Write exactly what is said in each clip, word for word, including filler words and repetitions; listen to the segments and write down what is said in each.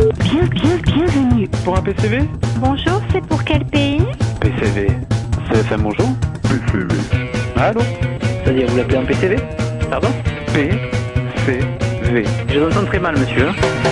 Bien, bien, bienvenue. Pour un P C V? Bonjour, c'est pour quel pays? P C V. C F M, bonjour? P C V. Allô? C'est-à-dire, vous l'appelez un P C V? Pardon? P C V. Je vous entends très mal, monsieur.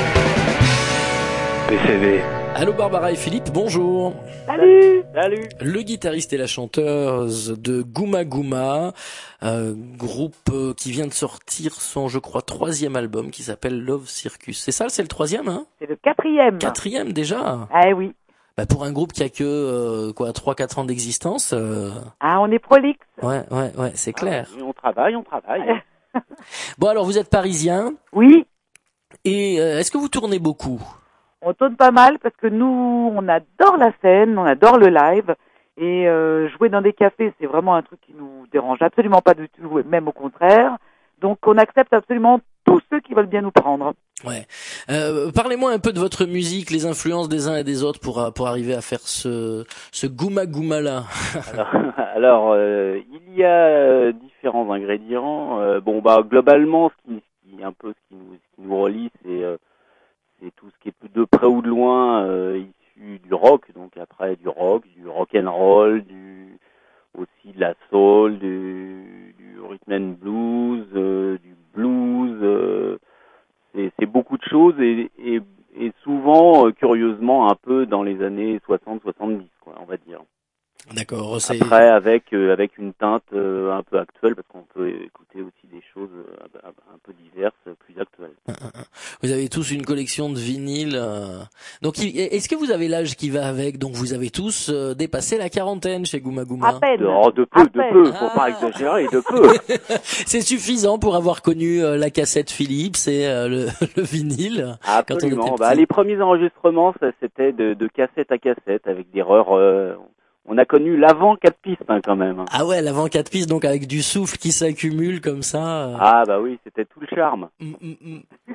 P C V. Allô Barbara et Philippe, bonjour. Salut. Salut. Le guitariste et la chanteuse de Gouma Gouma, euh, groupe euh, qui vient de sortir son, je crois, troisième album qui s'appelle Love Circus. C'est ça, c'est le troisième, hein? C'est le quatrième. Quatrième déjà. Ah oui. Bah pour un groupe qui a que euh, quoi trois quatre ans d'existence. Euh... Ah, on est prolixe. Ouais, ouais, ouais, c'est clair. Ah, on travaille, on travaille. Bon alors vous êtes parisien Oui. et euh, est-ce que vous tournez beaucoup? On tourne pas mal parce que nous, on adore la scène, on adore le live. Et euh, jouer dans des cafés, c'est vraiment un truc qui nous dérange absolument pas du tout, même au contraire. Donc on accepte absolument tous ceux qui veulent bien nous prendre. Ouais. Euh, parlez-moi un peu de votre musique, les influences des uns et des autres pour pour arriver à faire ce ce Gouma Gouma là. alors, alors euh, il y a euh, différents ingrédients. Euh, bon bah globalement, ce qui, ce qui un peu ce qui nous, ce qui nous relie, c'est euh, c'est tout ce qui est de près ou de loin euh, issu du rock. Donc après du rock, du rock and roll, du aussi de la soul, du, du rhythm and blues, euh, du blues. Euh, c'est, c'est beaucoup de choses et, et, et souvent, euh, curieusement, un peu dans les années soixante soixante-dix, quoi, on va dire. D'accord. C'est... Après, avec euh, avec une teinte euh, un peu actuelle, parce qu'on peut écouter aussi des choses euh, un peu diverses, plus actuelles. Vous avez tous une collection de vinyles. Euh... Donc, est-ce que vous avez l'âge qui va avec? Donc, vous avez tous euh, dépassé la quarantaine chez Gouma Gouma. À peine. De, oh, de peu, À de peine. peu, faut Ah. pas exagérer, de peu. C'est suffisant pour avoir connu euh, la cassette Philips et euh, le, le vinyle. Quand on Absolument. était Bah, petit. les premiers enregistrements, ça, c'était de, de cassette à cassette, avec des reurs. Euh, on a connu l'avant quatre pistes hein, quand même. Ah ouais, l'avant quatre pistes, donc avec du souffle qui s'accumule comme ça. euh. Ah bah oui, c'était tout le charme. Mm, mm, mm.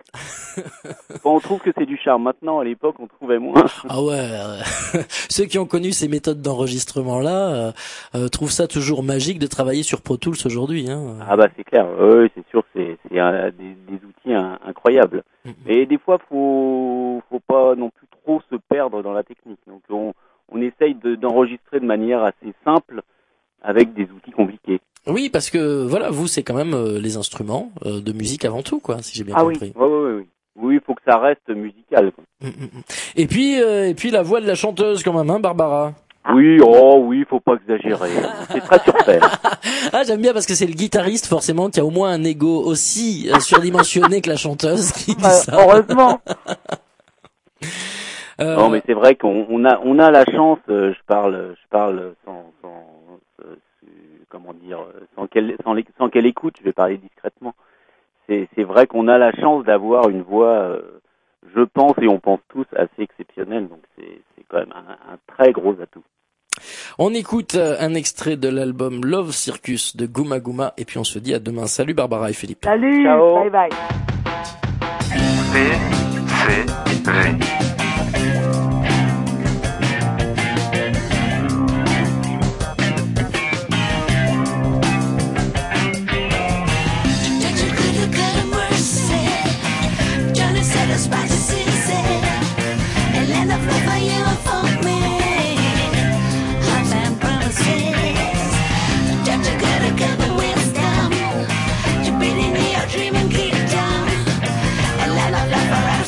Bon, on trouve que c'est du charme. Maintenant, à l'époque, on trouvait moins. Ah ouais, euh, ceux qui ont connu ces méthodes d'enregistrement-là euh, euh, trouvent ça toujours magique de travailler sur Pro Tools aujourd'hui. Hein. Ah bah c'est clair. Oui, c'est sûr, c'est c'est un, des, des outils hein, incroyables. Mm, mm. Mais des fois, faut faut pas non plus trop se perdre dans la technique. Donc on on essaye de, d'enregistrer de manière assez simple avec des outils compliqués. Oui, parce que voilà, vous c'est quand même euh, les instruments euh, de musique avant tout, quoi, si j'ai bien Ah oui. compris. Oui, oui, oui. Oui, il faut que ça reste musical. Quoi. Mm, mm, mm. Et puis, euh, et puis la voix de la chanteuse quand même, hein, Barbara. Oui, oh oui, faut pas exagérer. C'est très surfait. Ah, j'aime bien parce que c'est le guitariste forcément qui a au moins un ego aussi euh, surdimensionné que la chanteuse qui dit Euh, ça. heureusement. Euh, Non, mais c'est vrai qu'on on a on a la chance. euh, je parle je parle sans sans euh, comment dire sans qu'elle sans, les- sans qu'elle écoute. Je vais parler discrètement. C'est c'est vrai qu'on a la chance d'avoir une voix, euh, je pense et on pense tous assez exceptionnelle. Donc c'est c'est quand même un, un très gros atout. On écoute euh, un extrait de l'album Love Circus de Gouma Gouma et puis on se dit à demain. Salut Barbara et Philippe. Salut. Ciao. Bye bye. P C V. Dreaming keep down and let love love forever.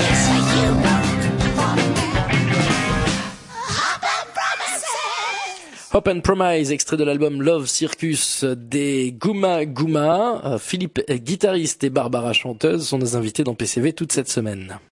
Hope and Promise, extrait de l'album Love Circus des Gouma Gouma. Philippe, guitariste, et Barbara, chanteuse, sont nos invités dans P C V toute cette semaine.